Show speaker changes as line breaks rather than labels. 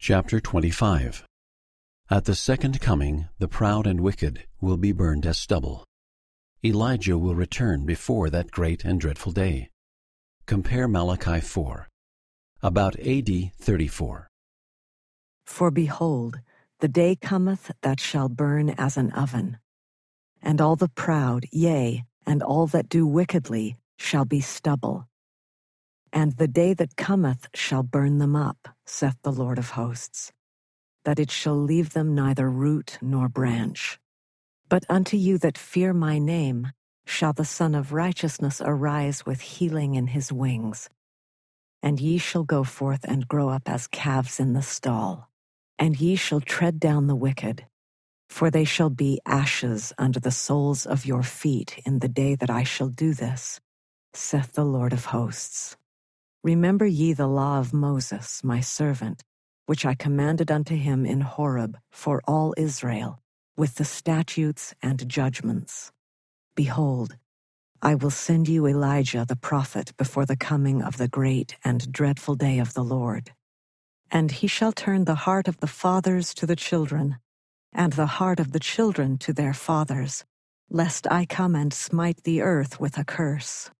Chapter 25. At the second coming, the proud and wicked will be burned as stubble. Elijah will return before that great and dreadful day. Compare Malachi 4. About A.D. 34.
For behold, the day cometh that shall burn as an oven, and all the proud, yea, and all that do wickedly, shall be stubble. And the day that cometh shall burn them up, saith the Lord of hosts, that it shall leave them neither root nor branch. But unto you that fear my name shall the Son of Righteousness arise with healing in his wings. And ye shall go forth and grow up as calves in the stall, and ye shall tread down the wicked, for they shall be ashes under the soles of your feet in the day that I shall do this, saith the Lord of hosts. Remember ye the law of Moses, my servant, which I commanded unto him in Horeb for all Israel, with the statutes and judgments. Behold, I will send you Elijah the prophet before the coming of the great and dreadful day of the Lord. And he shall turn the heart of the fathers to the children, and the heart of the children to their fathers, lest I come and smite the earth with a curse.